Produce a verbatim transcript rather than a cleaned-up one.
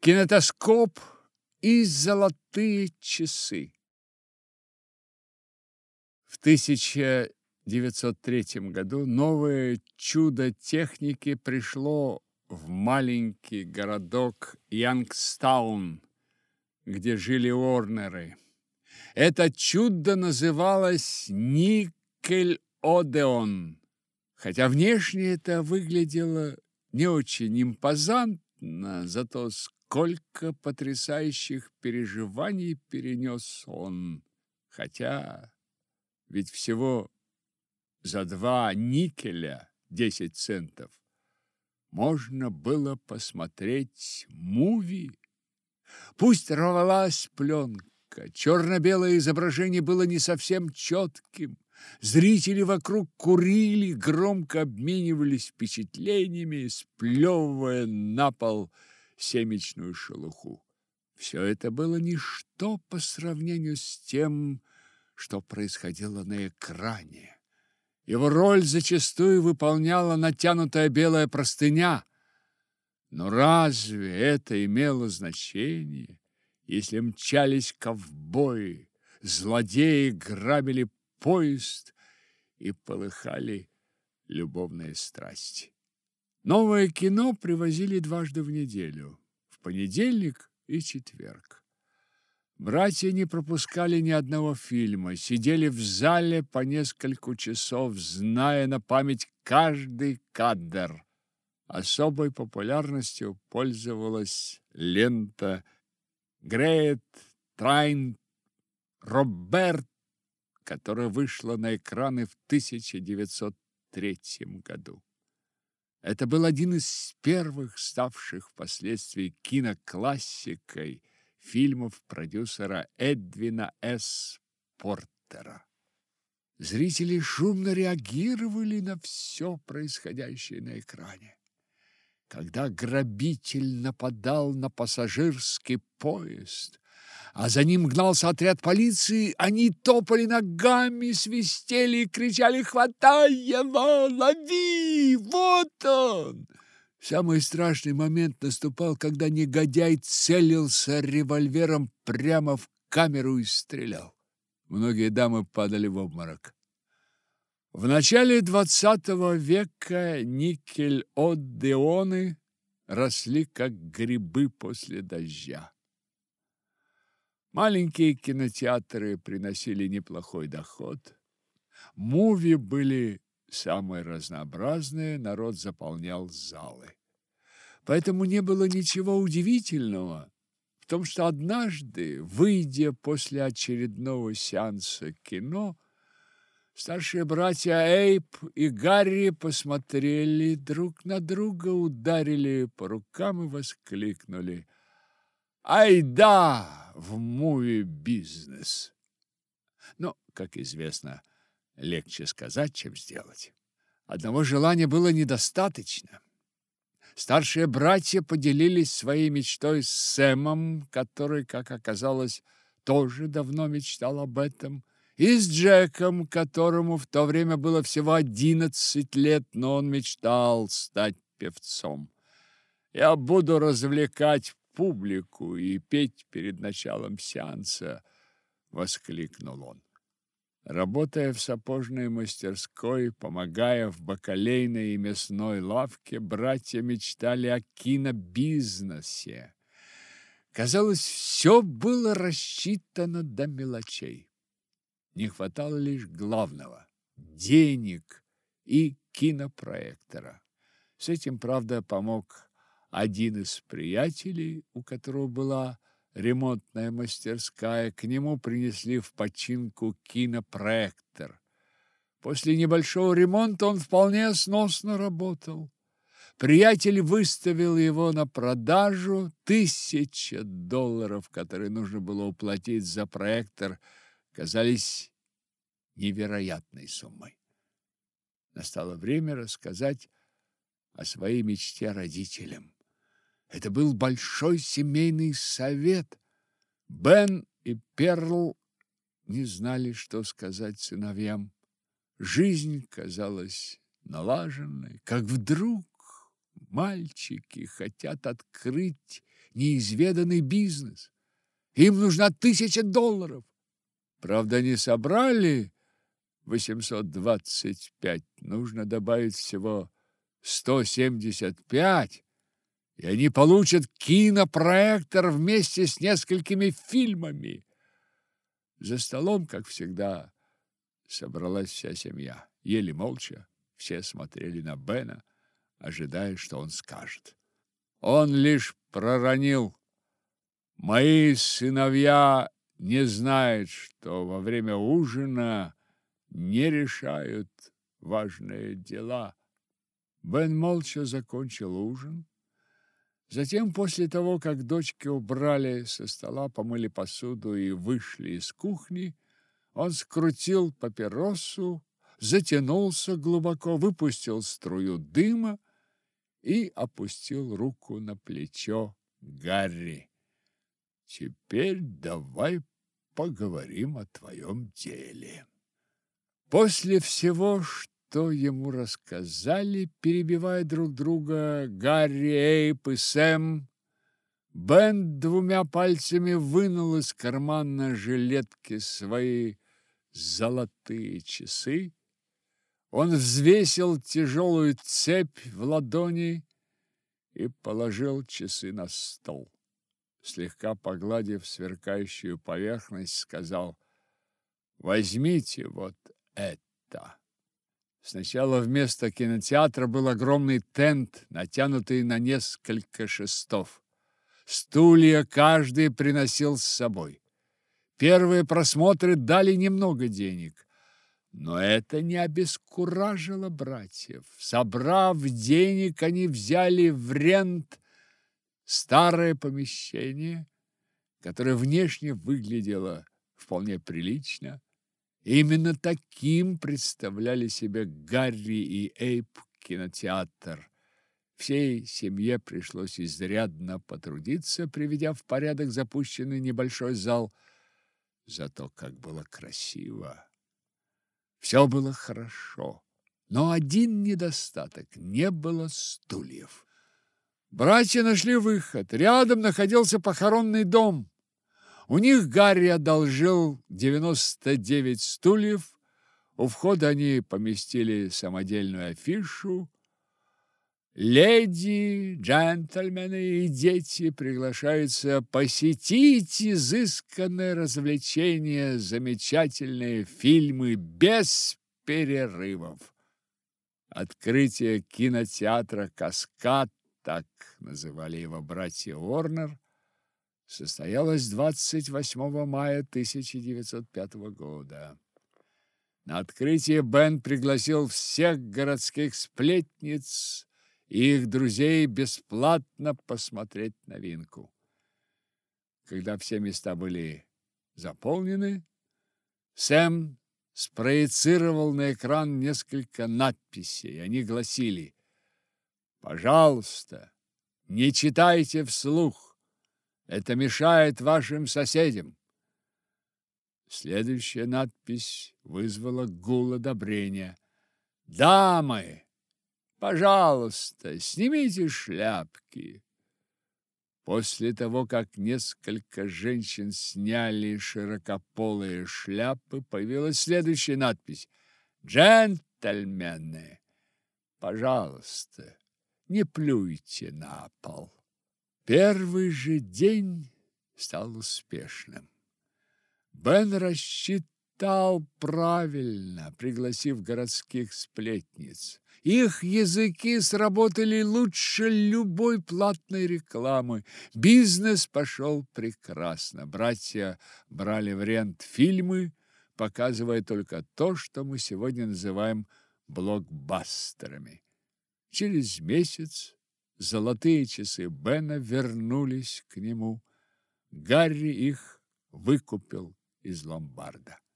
кинетоскоп и золотые часы. В тысяча девятьсот третьем году новое чудо техники пришло в маленький городок Янгстаун, где жили Уорнеры. Это чудо называлось никель-одеон, хотя внешне это выглядело не очень импозантно, зато сколько потрясающих переживаний перенес он. Хотя ведь всего за два никеля десять центов можно было посмотреть муви. Пусть рвалась пленка, черно-белое изображение было не совсем четким, зрители вокруг курили, громко обменивались впечатлениями, сплевывая на пол семечную шелуху. Все это было ничто по сравнению с тем, что происходило на экране. Его роль зачастую выполняла натянутая белая простыня. Но разве это имело значение, если мчались ковбои, злодеи грабили поезд и полыхали любовные страсти? Новое кино привозили дважды в неделю, в понедельник и четверг. Братья не пропускали ни одного фильма, сидели в зале по несколько часов, зная на память каждый кадр. Особой популярностью пользовалась лента «Грейт Трайн Роберт», которая вышла на экраны в тысяча девятьсот третьем году. Это был один из первых, ставших впоследствии киноклассикой, фильмов продюсера Эдвина С. Портера. Зрители шумно реагировали на все происходящее на экране. Когда грабитель нападал на пассажирский поезд, а за ним гнался отряд полиции, они топали ногами, свистели и кричали: «Хватай его! Лови! Вот он!» Самый страшный момент наступал, когда негодяй целился револьвером прямо в камеру и стрелял. Многие дамы падали в обморок. В начале двадцатого века никель-одеоны росли как грибы после дождя. Маленькие кинотеатры приносили неплохой доход. Муви были самые разнообразные, народ заполнял залы. Поэтому не было ничего удивительного в том, что однажды, выйдя после очередного сеанса кино, старшие братья Эйб и Гарри посмотрели друг на друга, ударили по рукам и воскликнули: «Айда в муви-бизнес!» Но, как известно, легче сказать, чем сделать. Одного желания было недостаточно. Старшие братья поделились своей мечтой с Сэмом, который, как оказалось, тоже давно мечтал об этом, и с Джеком, которому в то время было всего одиннадцать лет, но он мечтал стать певцом. «Я буду развлекать публику и петь перед началом сеанса», — воскликнул он. Работая в сапожной мастерской, помогая в бакалейной и мясной лавке, братья мечтали о кинобизнесе. Казалось, все было рассчитано до мелочей. Не хватало лишь главного – денег и кинопроектора. С этим, правда, помог один из приятелей, у которого была ремонтная мастерская. К нему принесли в починку кинопроектор. После небольшого ремонта он вполне сносно работал. Приятель выставил его на продажу. Тысяча долларов, которые нужно было уплатить за проектор, казались невероятной суммой. Настало время рассказать о своей мечте родителям. Это был большой семейный совет. Бен и Перл не знали, что сказать сыновьям. Жизнь казалась налаженной, как вдруг мальчики хотят открыть неизведанный бизнес. Им нужна тысяча долларов. Правда, они собрали восемьсот двадцать пять, нужно добавить всего сто семьдесят пять, и они получат кинопроектор вместе с несколькими фильмами. За столом, как всегда, собралась вся семья. Ели молча, все смотрели на Бена, ожидая, что он скажет. Он лишь проронил: «Мои сыновья не знают, что во время ужина не решают важные дела». Бен молча закончил ужин. Затем, после того, как дочки убрали со стола, помыли посуду и вышли из кухни, он скрутил папиросу, затянулся глубоко, выпустил струю дыма и опустил руку на плечо Гарри. «Теперь давай поговорим о твоем деле». После всего, что ему рассказали, перебивая друг друга, Гарри, Эйб и Сэм, Бен двумя пальцами вынул из кармана жилетки свои золотые часы. Он взвесил тяжелую цепь в ладони и положил часы на стол. Слегка погладив сверкающую поверхность, сказал: «Возьмите вот это». Сначала вместо кинотеатра был огромный тент, натянутый на несколько шестов. Стулья каждый приносил с собой. Первые просмотры дали немного денег, но это не обескуражило братьев. Собрав денег, они взяли в рент старое помещение, которое внешне выглядело вполне прилично. Именно таким представляли себе Гарри и Эйб кинотеатр. Всей семье пришлось изрядно потрудиться, приведя в порядок запущенный небольшой зал. Зато как было красиво! Все было хорошо, но один недостаток – не было стульев. Братья нашли выход. Рядом находился похоронный дом. У них Гарри одолжил девяносто девять стульев. У входа они поместили самодельную афишу. Леди, джентльмены и дети приглашаются посетить изысканное развлечение, замечательные фильмы без перерывов. Открытие кинотеатра «Каскад», так называли его братья Уорнер, состоялось двадцать восьмого мая тысяча девятьсот пятого года. На открытие Бен пригласил всех городских сплетниц и их друзей бесплатно посмотреть новинку. Когда все места были заполнены, Сэм спроецировал на экран несколько надписей. Они гласили: «Пожалуйста, не читайте вслух. Это мешает вашим соседям». Следующая надпись вызвала гул одобрения. «Дамы, пожалуйста, снимите шляпки». После того, как несколько женщин сняли широкополые шляпы, появилась следующая надпись: «Джентльмены, пожалуйста, не плюйте на пол». Первый же день стал успешным. Бен рассчитал правильно, пригласив городских сплетниц. Их языки сработали лучше любой платной рекламы. Бизнес пошел прекрасно. Братья брали в рент фильмы, показывая только то, что мы сегодня называем блокбастерами. Через месяц золотые часы Бена вернулись к нему. Гарри их выкупил из ломбарда.